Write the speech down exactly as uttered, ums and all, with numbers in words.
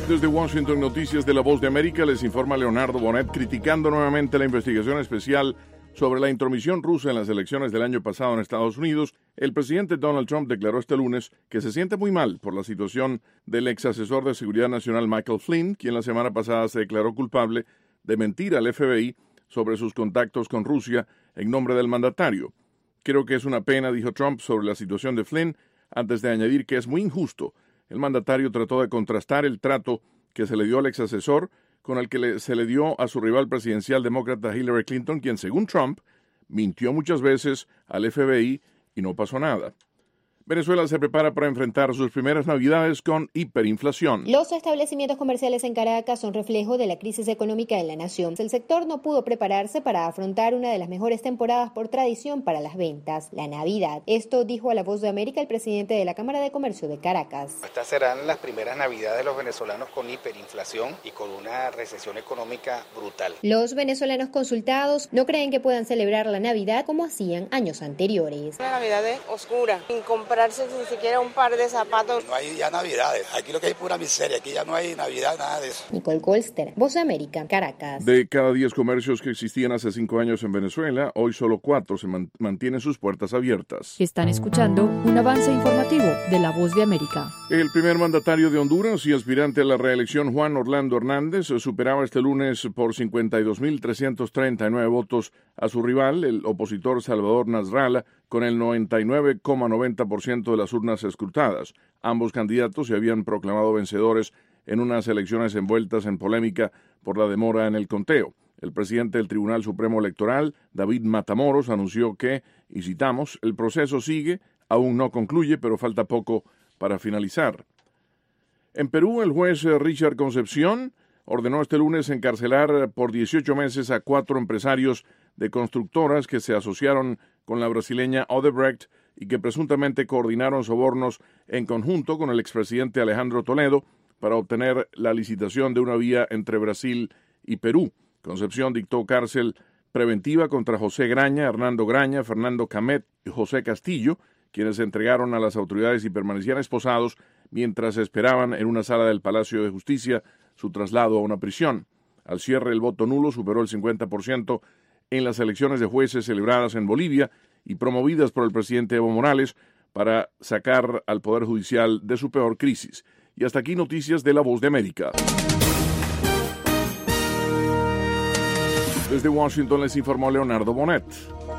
Desde Washington, Noticias de La Voz de América, les informa Leonardo Bonet, criticando nuevamente la investigación especial sobre la intromisión rusa en las elecciones del año pasado en Estados Unidos. El presidente Donald Trump declaró este lunes que se siente muy mal por la situación del ex asesor de Seguridad Nacional Michael Flynn, quien la semana pasada se declaró culpable de mentir al F B I sobre sus contactos con Rusia en nombre del mandatario. Creo que es una pena, dijo Trump sobre la situación de Flynn, antes de añadir que es muy injusto. El mandatario trató de contrastar el trato que se le dio al ex asesor con el que le, se le dio a su rival presidencial demócrata Hillary Clinton, quien, según Trump, mintió muchas veces al F B I y no pasó nada. Venezuela se prepara para enfrentar sus primeras navidades con hiperinflación. Los establecimientos comerciales en Caracas son reflejo de la crisis económica de la nación. El sector no pudo prepararse para afrontar una de las mejores temporadas por tradición para las ventas, la Navidad. Esto dijo a La Voz de América el presidente de la Cámara de Comercio de Caracas. Estas serán las primeras Navidades de los venezolanos con hiperinflación y con una recesión económica brutal. Los venezolanos consultados no creen que puedan celebrar la Navidad como hacían años anteriores. La Navidad es oscura, sin comprar ni siquiera un par de zapatos. No hay ya navidades, aquí lo que hay es pura miseria, aquí ya no hay navidad, nada de eso. Nicole Colster, Voz de América, Caracas. De cada diez comercios que existían hace cinco años en Venezuela, hoy solo cuatro se man- mantienen sus puertas abiertas. Están escuchando un avance informativo de La Voz de América. El primer mandatario de Honduras y aspirante a la reelección, Juan Orlando Hernández, superaba este lunes por cincuenta y dos mil trescientos treinta y nueve votos a su rival, el opositor Salvador Nasralla, con el noventa y nueve coma noventa por ciento de las urnas escrutadas. Ambos candidatos se habían proclamado vencedores en unas elecciones envueltas en polémica por la demora en el conteo. El presidente del Tribunal Supremo Electoral, David Matamoros, anunció que, y citamos, el proceso sigue, aún no concluye, pero falta poco para finalizar. En Perú, el juez Richard Concepción ordenó este lunes encarcelar por dieciocho meses a cuatro empresarios de constructoras que se asociaron con la brasileña Odebrecht y que presuntamente coordinaron sobornos en conjunto con el expresidente Alejandro Toledo para obtener la licitación de una vía entre Brasil y Perú. Concepción dictó cárcel preventiva contra José Graña, Hernando Graña, Fernando Camet y José Castillo, quienes se entregaron a las autoridades y permanecían esposados mientras esperaban en una sala del Palacio de Justicia su traslado a una prisión. Al cierre, el voto nulo superó el cincuenta por ciento en las elecciones de jueces celebradas en Bolivia y promovidas por el presidente Evo Morales para sacar al Poder Judicial de su peor crisis. Y hasta aquí noticias de La Voz de América. Desde Washington les informó Leonardo Bonet.